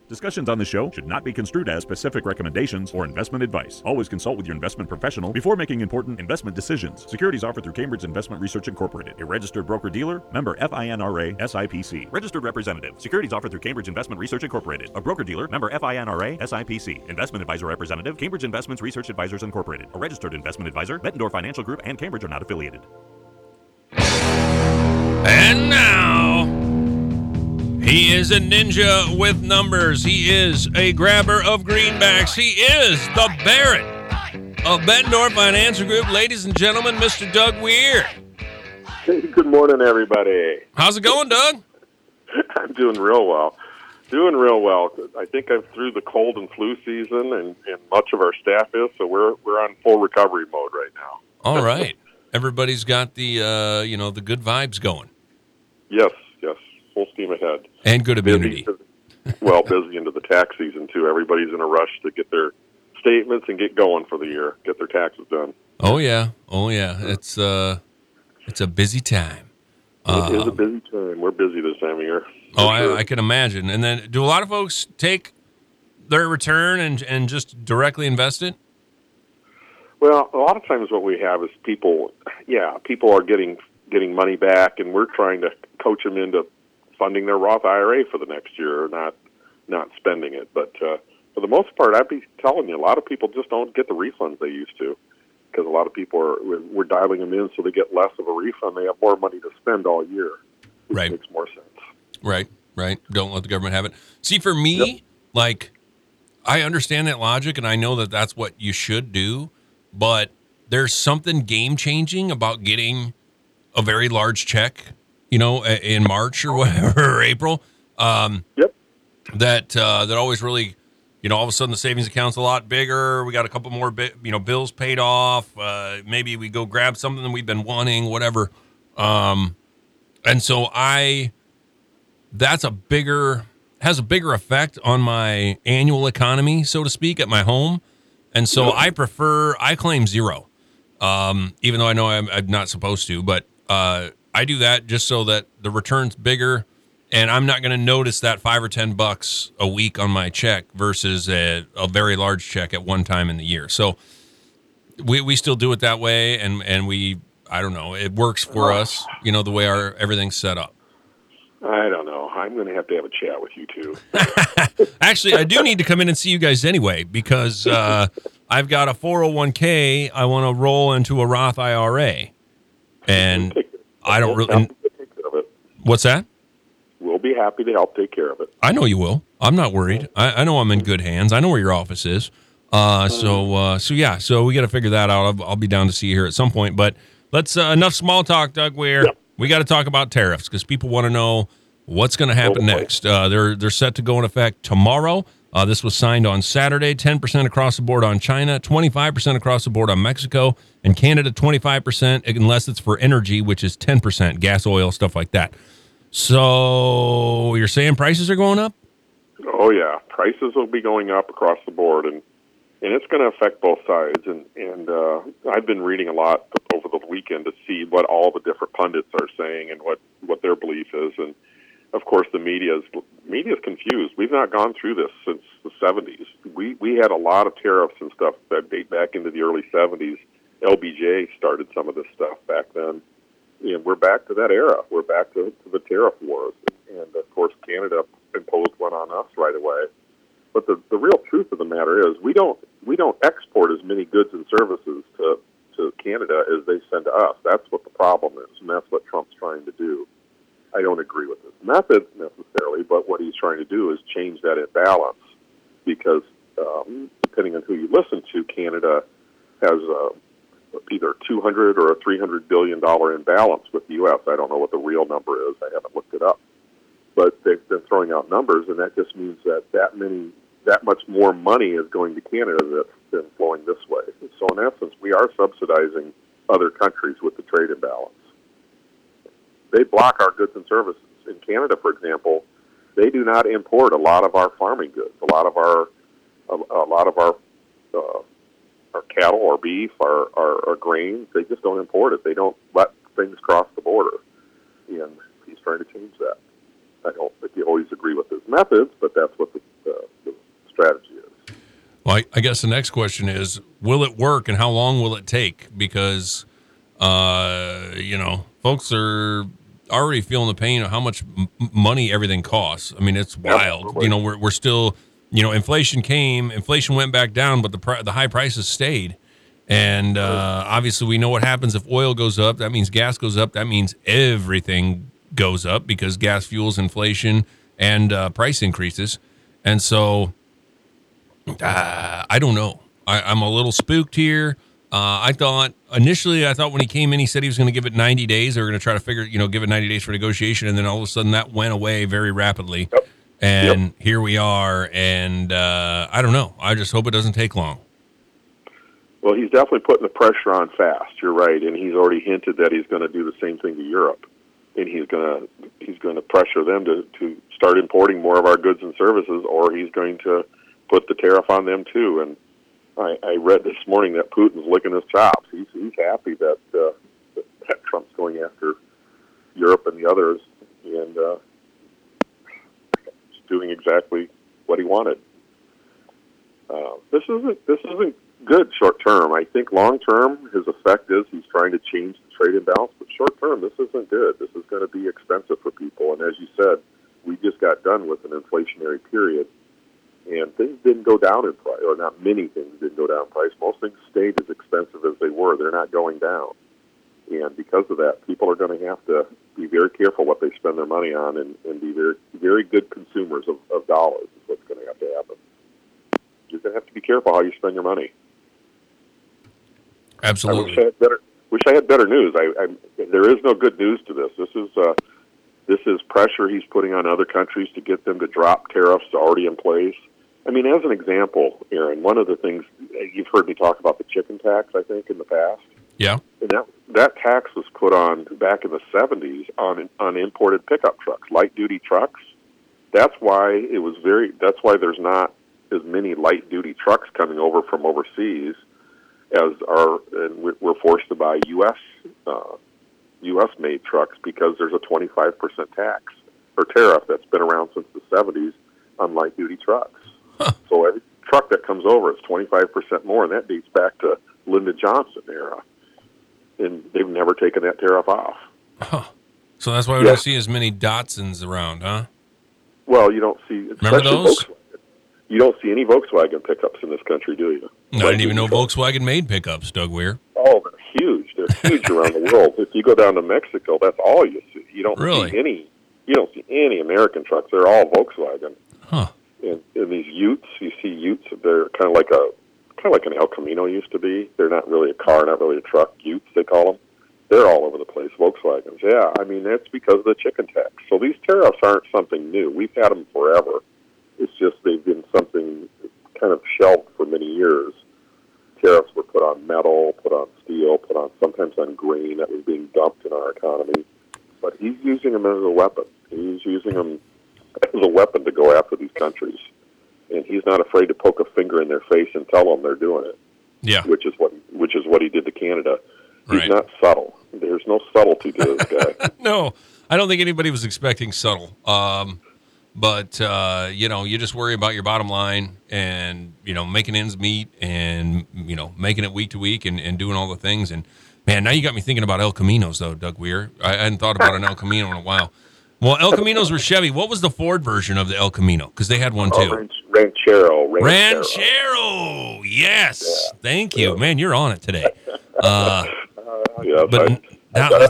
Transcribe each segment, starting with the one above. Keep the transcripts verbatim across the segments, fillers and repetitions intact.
Discussions on this show should not be construed as specific recommendations or investment advice. Always consult with your investment professional before making important investment decisions. Securities offered through Cambridge Investment Research Incorporated, a registered broker-dealer, member FINRA, S I P C. Registered representative. Securities offered through Cambridge Investment Research Incorporated, a broker-dealer, member FINRA, S I P C. Investment advisor representative, Cambridge Investments Research Advisors Incorporated, a registered investment advisor. Bettendorf Financial Group and Cambridge are not affiliated. And now, he is a ninja with numbers. He is a grabber of greenbacks. He is the Barrett of Bettendorf Financial Group. Ladies and gentlemen, Mister Doug Weir. Hey, good morning, everybody. How's it going, Doug? I'm doing real well. Doing real well. I think I'm through the cold and flu season, and, and much of our staff is, so we're we're on full recovery mode right now. All right. Everybody's got the uh, you know the good vibes going. Yes, yes, full steam ahead. And good immunity. Busy, well, busy into the tax season, too. Everybody's in a rush to get their statements and get going for the year, get their taxes done. Oh, yeah. Oh, yeah. It's uh, it's a busy time. It uh, is a busy time. We're busy this time of year. Oh, sure. I, I can imagine. And then do a lot of folks take their return and, and just directly invest it? Well, a lot of times what we have is people, yeah, people are getting getting money back, and we're trying to coach them into funding their Roth I R A for the next year, not not spending it. But uh, for the most part, I'd be telling you, a lot of people just don't get the refunds they used to, because a lot of people are we're, we're dialing them in so they get less of a refund. They have more money to spend all year, which right. makes more sense. Right, right. Don't let the government have it. See, for me, yep. like, I understand that logic, and I know that that's what you should do, but there's something game-changing about getting a very large check, you know, in March or whatever, or April. Um, yep. That uh, that always really, you know, all of a sudden the savings account's a lot bigger. We got a couple more, bi- you know, bills paid off. Uh, maybe we go grab something that we've been wanting, whatever. Um, and so I, that's a bigger, has a bigger effect on my annual economy, so to speak, at my home. And so yep. I prefer, I claim zero, um, even though I know I'm, I'm not supposed to, but Uh, I do that just so that the return's bigger, and I'm not going to notice that five or ten bucks a week on my check versus a, a very large check at one time in the year. So we we still do it that way, and and we I don't know, it works for us, you know, the way our everything's set up. I don't know. I'm going to have to have a chat with you too. Actually, I do need to come in and see you guys anyway, because uh, I've got a four oh one k I want to roll into a Roth I R A. And I don't really. And, what's that? We'll be happy to help take care of it. I know you will. I'm not worried. I, I know I'm in good hands. I know where your office is. Uh, so, uh, so yeah. So we got to figure that out. I'll, I'll be down to see you here at some point. But let's uh, enough small talk, Doug Weir. Yeah. We got to talk about tariffs because people want to know what's going to happen oh, next. Uh, they're they're set to go in effect tomorrow. Uh, this was signed on Saturday, ten percent across the board on China, twenty-five percent across the board on Mexico, and Canada twenty-five percent unless it's for energy, which is ten percent, gas, oil, stuff like that. So you're saying prices are going up? Oh, yeah. Prices will be going up across the board, and, and it's going to affect both sides. And, and uh, I've been reading a lot over the weekend to see what all the different pundits are saying and what, what their belief is. And, of course, the media is media is confused. We've not gone through this since the seventies. We we had a lot of tariffs and stuff that date back into the early seventies. L B J started some of this stuff back then. And we're back to that era. We're back to, to the tariff wars. And, of course, Canada imposed one on us right away. But the, the real truth of the matter is we don't we don't export as many goods and services to, to Canada as they send to us. That's what the problem is, and that's what Trump's trying to do. I don't agree with his method necessarily, but what he's trying to do is change that imbalance because um, depending on who you listen to, Canada has uh, either two hundred or a three hundred billion dollars imbalance with the U S. I don't know what the real number is. I haven't looked it up. But they've been throwing out numbers, and that just means that that many, that much more money is going to Canada that's been flowing this way. So in essence, we are subsidizing other countries with the trade imbalance. They block our goods and services. In Canada, for example, they do not import a lot of our farming goods, a lot of our, a, a lot of our, uh, our cattle or beef, our, our, our grains. They just don't import it. They don't let things cross the border, and he's trying to change that. I don't think you always agree with his methods, but that's what the, uh, Well, I, I guess the next question is, will it work and how long will it take? Because, uh, you know, folks are already feeling the pain of how much m- money everything costs. I mean, it's wild. Absolutely. You know, we're, we're still, you know, inflation came, inflation went back down, but the pri- the high prices stayed. And uh, obviously we know what happens if oil goes up. That means gas goes up. That means everything goes up because gas fuels inflation and uh, price increases. And so uh, I don't know. I, I'm a little spooked here. Uh, I thought initially, I thought when he came in, he said he was going to give it ninety days. They were going to try to figure, you know, give it ninety days for negotiation. And then all of a sudden that went away very rapidly. Yep. And Yep. here we are. And uh, I don't know. I just hope it doesn't take long. Well, he's definitely putting the pressure on fast. You're right, and he's already hinted that he's going to do the same thing to Europe, and he's going to he's going to pressure them to, to start importing more of our goods and services, or he's going to put the tariff on them too. And I, I read this morning that Putin's licking his chops. He's he's happy that uh, that Trump's going after Europe and the others, and uh, doing exactly what he wanted. Uh, this isn't this isn't. good short term. I think long term, his effect is he's trying to change the trade imbalance. But short term, this isn't good. This is going to be expensive for people. And as you said, we just got done with an inflationary period, and things didn't go down in price, or not many things didn't go down in price. Most things stayed as expensive as they were. They're not going down. And because of that, people are going to have to be very careful what they spend their money on, and, and be very, very good consumers of, of dollars is what's going to have to happen. You're going to have to be careful how you spend your money. Absolutely. I wish I had better, wish I had better news. I, I, there is no good news to this. This is uh, this is pressure he's putting on other countries to get them to drop tariffs already in place. I mean, as an example, Aaron, one of the things you've heard me talk about the chicken tax, I think, in the past. Yeah. And that that tax was put on back in the seventies on on imported pickup trucks, light duty trucks. That's why it was very. That's why there's not as many light duty trucks coming over from overseas as are, and we're forced to buy U S uh, U S made trucks because there's a twenty-five percent tax or tariff that's been around since the seventies on light duty trucks. Huh. So every truck that comes over is twenty-five percent more, and that dates back to Lyndon Johnson era, and they've never taken that tariff off. Huh. So that's why we yeah. don't see as many Datsuns around, huh? Well, you don't see. Remember those? Volkswagen. You don't see any Volkswagen pickups in this country, do you? No, I didn't even know Volkswagen made pickups, Doug Weir. Oh, they're huge. They're huge around the world. If you go down to Mexico, that's all you see. You don't really? see any. You don't see any American trucks. They're all Volkswagen. Huh. And, and these Utes, you see Utes. They're kind of like a kind of like an El Camino used to be. They're not really a car, not really a truck. Utes, they call them. They're all over the place. Volkswagens. Yeah, I mean that's because of the chicken tax. So these tariffs aren't something new. We've had them forever. It's just they've been something kind of shelved for many years. Tariffs were put on metal, put on steel, put on sometimes on grain that was being dumped in our economy. But he's using them as a weapon. He's using them as a weapon to go after these countries. And he's not afraid to poke a finger in their face and tell them they're doing it. Yeah. Which is what which is what he did to Canada. He's right. not subtle. There's no subtlety to this guy. No, I don't think anybody was expecting subtle. Um But, uh, you know, you just worry about your bottom line and, you know, making ends meet and, you know, making it week to week and, and doing all the things. And, man, now you got me thinking about El Caminos, though, Doug Weir. I hadn't thought about an El Camino in a while. Well, El Caminos were Chevy. What was the Ford version of the El Camino? Because they had one, too. Oh, Ranch, Ranchero, Ranchero. Ranchero. Yes. Yeah. Thank you. Yeah. Man, you're on it today. Uh, uh, yes, but I, now, I that's,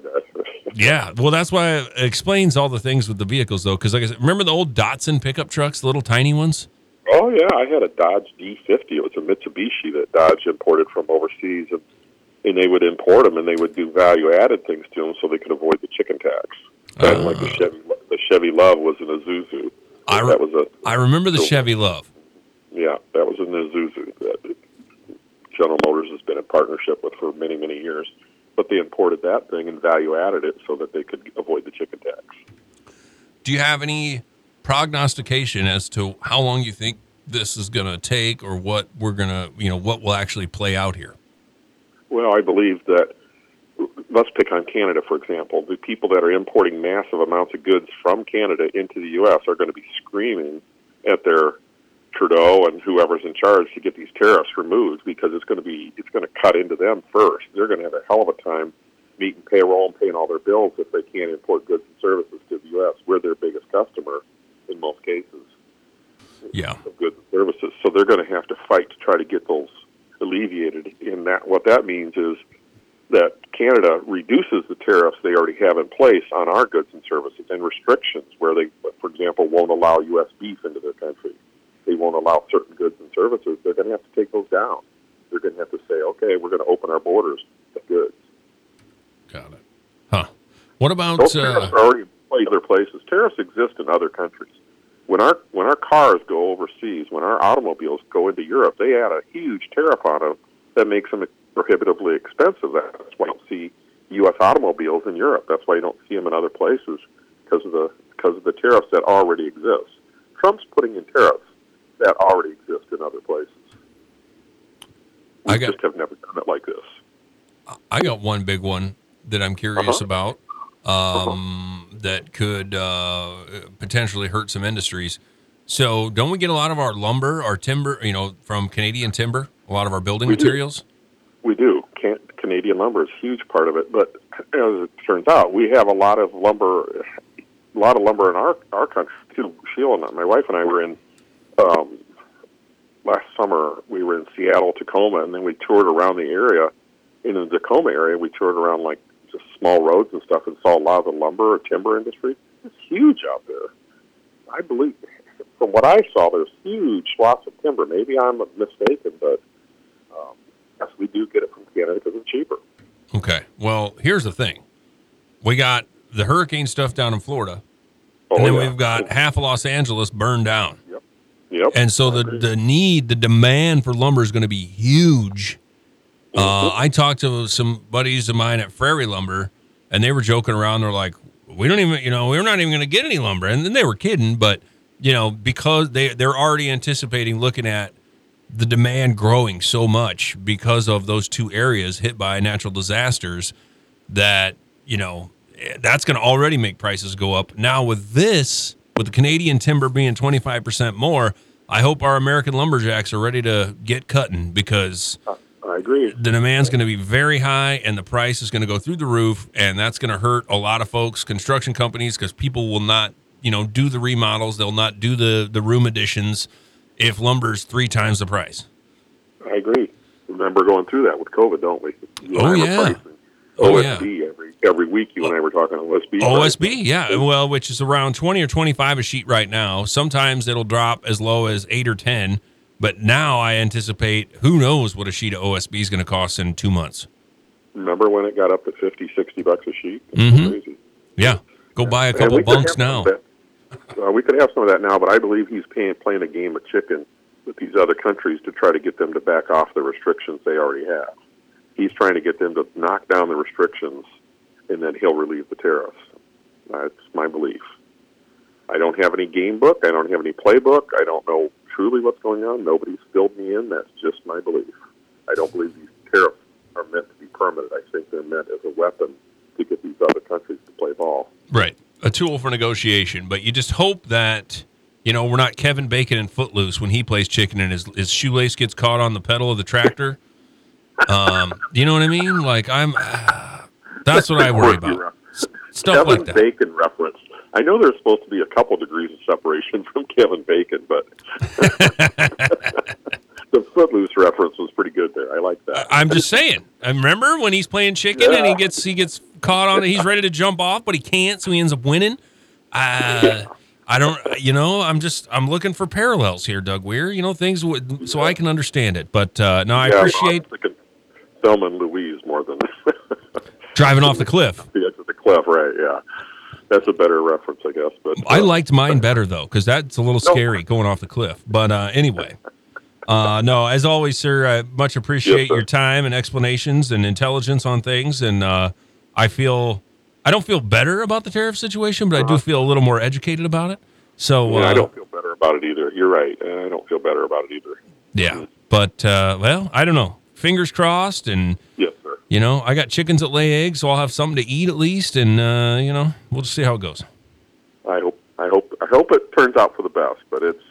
Yeah, well, that's why it explains all the things with the vehicles, though. Because, like I said, remember the old Datsun pickup trucks, the little tiny ones? Oh, yeah. I had a Dodge D fifty. It was a Mitsubishi that Dodge imported from overseas. And, and they would import them, and they would do value-added things to them so they could avoid the chicken tax. Kind of uh, like the Chevy, the Chevy Love was in Isuzu. I, re- that was a, I remember the so, Chevy Love. Yeah, that was an Isuzu that General Motors has been in partnership with for many, many years. But they imported that thing and value-added it so that they could avoid the chicken tax. Do you have any prognostication as to how long you think this is going to take, or what we're going to, you know, what will actually play out here? Well, I believe that, let's pick on Canada, for example. The people that are importing massive amounts of goods from Canada into the U S are going to be screaming at their Trudeau and whoever's in charge to get these tariffs removed, because it's going to be it's going to cut into them first. They're going to have a hell of a time meeting payroll and paying all their bills if they can't import goods and services to the U S. We're their biggest customer in most cases. Yeah. Of goods and services. So they're going to have to fight to try to get those alleviated. In that, what that means is that Canada reduces the tariffs they already have in place on our goods and services, and restrictions where they, for example, won't allow U S beef into their country. They won't allow certain goods and services. They're going to have to take those down. They're going to have to say, okay, we're going to open our borders to goods. Got it. Huh. What about... Those tariffs uh, are already in place other places. Tariffs exist in other countries. When our when our cars go overseas, when our automobiles go into Europe, they add a huge tariff on them that makes them prohibitively expensive. That's why you don't see U S automobiles in Europe. That's why you don't see them in other places, because of the because of the tariffs that already exist. Trump's putting in tariffs that already exist in other places. We I got, just have never done it like this. I got one big one that I'm curious Uh-huh. about um, uh-huh. that could uh, potentially hurt some industries. So don't we get a lot of our lumber, our timber, you know, from Canadian timber, a lot of our building We do. materials? We do. Can- Canadian lumber is a huge part of it, but as it turns out, we have a lot of lumber, a lot of lumber in our, our country too. Sheila and my wife and I were in, um, last summer, we were in Seattle, Tacoma, and then we toured around the area. In the Tacoma area, we toured around like just small roads and stuff and saw a lot of the lumber or timber industry. It's huge out there. I believe, from what I saw, there's huge swaths of timber. Maybe I'm mistaken, but um, yes, we do get it from Canada because it's cheaper. Okay. Well, here's the thing. We got the hurricane stuff down in Florida, Oh, and then yeah. we've got half of Los Angeles burned down. Yep. Yep. And so the, the need, the demand for lumber is going to be huge. Uh, I talked to some buddies of mine at Prairie Lumber, and they were joking around. They're like, we don't even, you know, we're not even going to get any lumber. And then they were kidding, but, you know, because they, they're already anticipating looking at the demand growing so much because of those two areas hit by natural disasters that, you know, that's going to already make prices go up. Now with this, with the Canadian timber being twenty-five percent more, I hope our American lumberjacks are ready to get cutting, because I agree. the demand's going to be very high and the price is going to go through the roof, and that's going to hurt a lot of folks, construction companies, because people will not, you know, do the remodels. They'll not do the, the room additions if lumber's three times the price. I agree. Remember going through that with COVID, don't we? You Oh, and I were yeah. pricing Oh, O S B yeah. every every week. You and I were talking O S B. O S B, yeah. Well, which is around twenty or twenty-five a sheet right now. Sometimes it'll drop as low as eight or ten. But now I anticipate, who knows what a sheet of O S B is going to cost in two months. Remember when it got up to fifty, sixty bucks a sheet? It's Mhm. crazy. Yeah. Go buy a And couple we could bunks have some now. of that. Uh, we could have some of that now, but I believe he's paying, playing a game of chicken with these other countries to try to get them to back off the restrictions they already have. He's trying to get them to knock down the restrictions, and then he'll relieve the tariffs. That's my belief. I don't have any game book. I don't have any playbook. I don't know truly what's going on. Nobody's filled me in. That's just my belief. I don't believe these tariffs are meant to be permanent. I think they're meant as a weapon to get these other countries to play ball. Right. A tool for negotiation. But you just hope that, you know, we're not Kevin Bacon in Footloose when he plays chicken and his, his shoelace gets caught on the pedal of the tractor. um, you know what I mean? Like, I'm, uh, that's what I worry about. S- Stuff Kevin like that. Bacon reference. I know there's supposed to be a couple degrees of separation from Kevin Bacon, but the Footloose reference was pretty good there. I like that. I'm just saying. I remember when he's playing chicken and he Yeah. gets he gets caught on it. He's ready to jump off, but he can't, so he ends up winning. Uh, Yeah. I don't, you know, I'm just I'm looking for parallels here, Doug Weir. You know, things would, so I can understand it. But uh, no, I Yeah, appreciate I'm thinking Thelma and Louise more than driving off the cliff. the edge of the cliff, right? Yeah, that's a better reference, I guess. But I uh, liked mine better though, because that's a little scary going off the cliff. But uh, anyway, uh, no, as always, sir, I much appreciate Yes, sir. your time and explanations and intelligence on things. And uh, I feel I don't feel better about the tariff situation, but I do feel a little more educated about it. So yeah, uh, I don't feel better about it either. You're right. I don't feel better about it either. yeah, but uh, well, I don't know. Fingers crossed, and Yes, sir. you know, I got chickens that lay eggs, so I'll have something to eat at least, and uh, you know, we'll just see how it goes. I hope. I hope. I hope it turns out for the best. But it's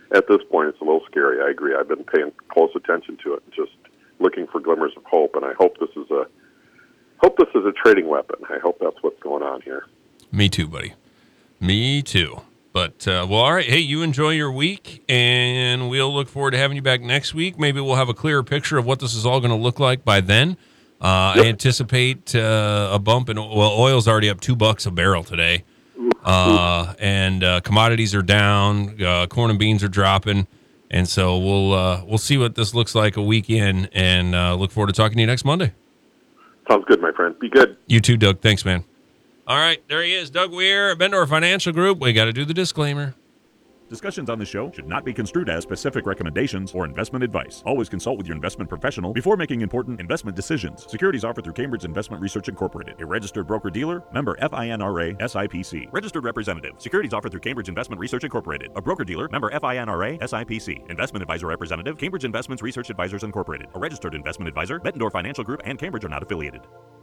at this point, it's a little scary. I agree. I've been paying close attention to it, and just looking for glimmers of hope. And I hope this is a hope this is a trading weapon. I hope that's what's going on here. Me too, buddy. Me too. But, uh, well, all right. Hey, you enjoy your week, and we'll look forward to having you back next week. Maybe we'll have a clearer picture of what this is all going to look like by then. Uh, yep. I anticipate uh, a bump in, well, oil's already up two bucks a barrel today. Uh, and uh, commodities are down. Uh, corn and beans are dropping. And so we'll uh, we'll see what this looks like a week in, and uh, look forward to talking to you next Monday. Sounds good, my friend. Be good. You too, Doug. Thanks, man. All right, there he is, Doug Weir, Bendor Financial Group. We got to do the disclaimer. Discussions on this show should not be construed as specific recommendations or investment advice. Always consult with your investment professional before making important investment decisions. Securities offered through Cambridge Investment Research Incorporated, a registered broker-dealer, member FINRA, S I P C. Registered representative. Securities offered through Cambridge Investment Research Incorporated, a broker-dealer, member FINRA, S I P C. Investment advisor representative, Cambridge Investments Research Advisors Incorporated, a registered investment advisor. Bettendorf Financial Group and Cambridge are not affiliated.